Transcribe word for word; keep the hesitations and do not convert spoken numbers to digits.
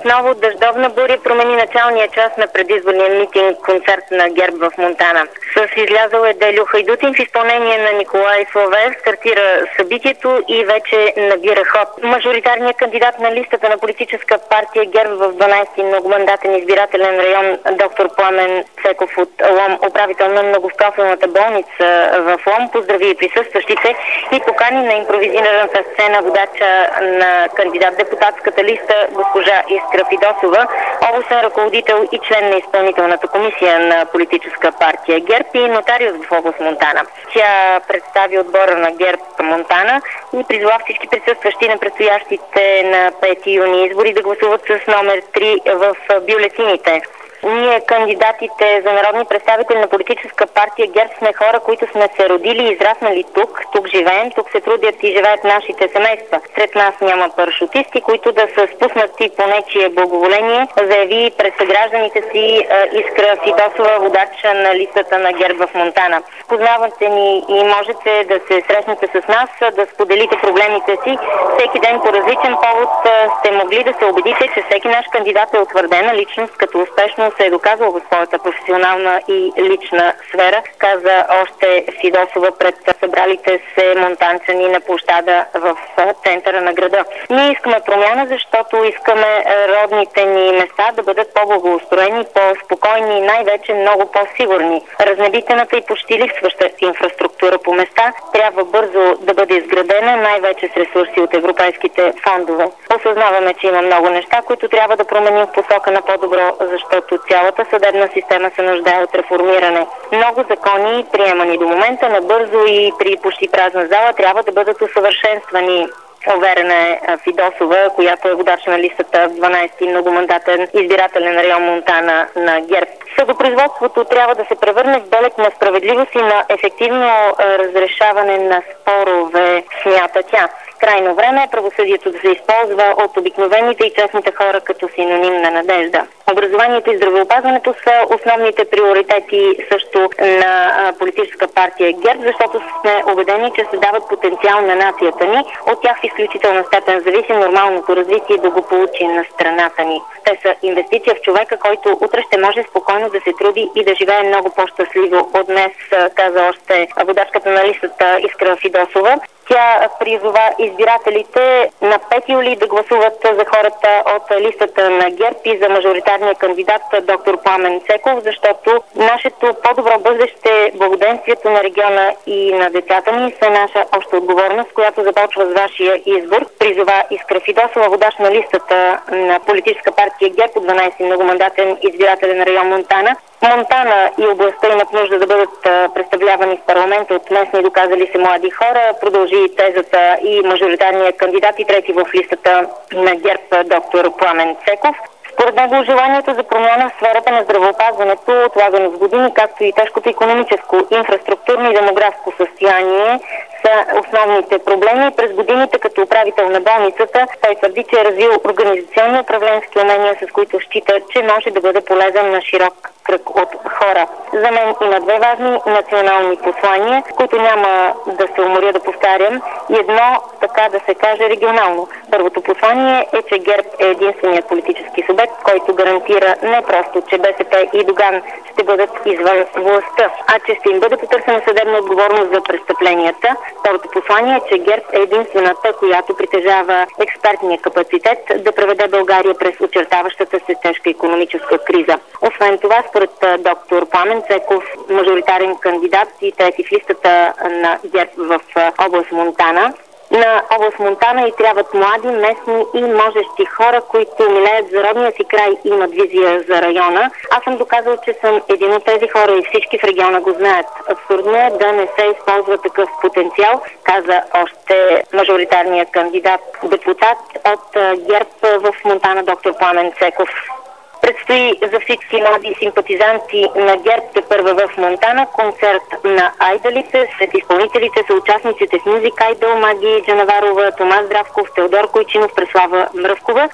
Отново дъждовна буря промени началния час на предизборния митинг-концерт на ГЕРБ в Монтана. С излязъл е Дельо Хайдутин в изпълнение на Николай Славеев стартира събитието и вече набира ход. Мажоритарният кандидат на листата на политическа партия ГЕРБ в дванадесети многомандатен избирателен район доктор Пламен Цеков от Лом, управител на многопрофилната болница в Лом, поздрави присъстващите и покани на импровизираната сцена водача на кандидат-депутатската листа госпожа Искра Фидосова, областен ръководител и член на изпълнителната комисия на политическа партия ГЕРБ и нотариус в област Монтана. Тя представи отбора на ГЕРБ Монтана и призова всички присъстващи на предстоящите на пети юни избори да гласуват с номер три в бюлетините. Ние, кандидатите за народни представители на политическа партия ГЕРБ, сме хора, които сме се родили и израснали тук, тук живеем, тук се трудят и живеят нашите семейства. Сред нас няма парашутисти, които да са спуснати по нечие благоволение, заяви пред съгражданите си Искра Фидосова, водача на листата на ГЕРБ в Монтана. Познавате ни и можете да се срещнете с нас, да споделите проблемите си. Всеки ден по различен повод сте могли да се убедите, че всеки наш кандидат е утвърдена личност, като успешно се е доказал в своята професионална и лична сфера, каза още Фидосова пред събралите се монтанчани на площада в центъра на града. Ние искаме промяна, защото искаме родните ни места да бъдат по-благоустроени, по-спокойни и най-вече много по-сигурни. Разнебитената и почти липсваща инфраструктура по места трябва бързо да бъде изградена, най-вече с ресурси от европейските фондове. Осъзнаваме, че има много неща, които трябва да променим в посока на по-добро, защото цялата съдебна система се нуждае от реформиране. Много закони, приемани до момента набързо и при почти празна зала, трябва да бъдат усъвършенствани. Уверена е Фидосова, която е водач на листата в дванадесети многомандатен избирателен район Монтана на ГЕРБ. Съдопроизводството трябва да се превърне в белег на справедливост и на ефективно разрешаване на спорове, смята тя. Крайно време е правосъдието да се използва от обикновените и честните хора като синоним на надежда. Образованието и здравеопазването са основните приоритети също на политическа партия ГЕРБ, защото сме убедени, че се дават потенциал на нацията ни. От тях в изключителна степен зависи нормалното развитие да го получи на страната ни. Те са инвестиция в човека, който утре ще може спокойно да се труди и да живее много по-щастливо от днес, каза още водачката на листата Искра Фидосова. Тя призова избирателите на пети юли да гласуват за хората от листата на ГЕРБ и за мажоритарния кандидат доктор Пламен Цеков, защото нашето по-добро бъдеще, благоденствието на региона и на децата ни са наша обща отговорност, която започва с вашия избор. Призова Искра Фидосова, водач на листата на политическа партия ГЕРБ от дванадесети многомандатен избирателен район Монтана. Монтана и областта имат нужда да бъдат представлявани в парламента от местни доказали се млади хора. Продължи тезата и мажоритарния кандидат и трети в листата на ГЕРБ доктор Пламен Цеков. Според него желанието за промяна в сферата на здравеопазването, отлагано с години, както и тежкото икономическо, инфраструктурно и демографско състояние са основните проблеми. През годините като управител на болницата той твърди, че е развил организационни управленски умения, с които счита, че може да бъде полезен на широк кръг от хора. За мен има две важни национални послания, които няма да се уморя да повтарям, и едно, така да се каже, регионално. Първото послание е, че ГЕРБ е единственият политически субект, който гарантира не просто, че БСП и Доган ще бъдат извън властта, а че ще им бъде потърсена съдебна отговорност за престъпленията. Второто послание е, че ГЕРБ е единствената, която притежава експертния капацитет да преведе България през очертаващата се тежка икономическа криза. Освен това, според доктор Пламен Цеков, мажоритарен кандидат и трети в листата на ГЕРБ в област Монтана, на област Монтана и трябват млади, местни и можещи хора, които милеят за родния си край и имат визия за района. Аз съм доказал, че съм един от тези хора и всички в региона го знаят. Абсурдно е да не се използва такъв потенциал, каза още мажоритарният кандидат депутат от ГЕРБ в Монтана доктор Пламен Цеков. Предстои за всички млади симпатизанти на ГЕРБ тепърва в Монтана концерт на айдолите. Сред изпълнителите са участниците в Мюзик Айдол, Маги Джанаварова, Томас Здравков, Теодор Койчинов, Преслава Мръвкова.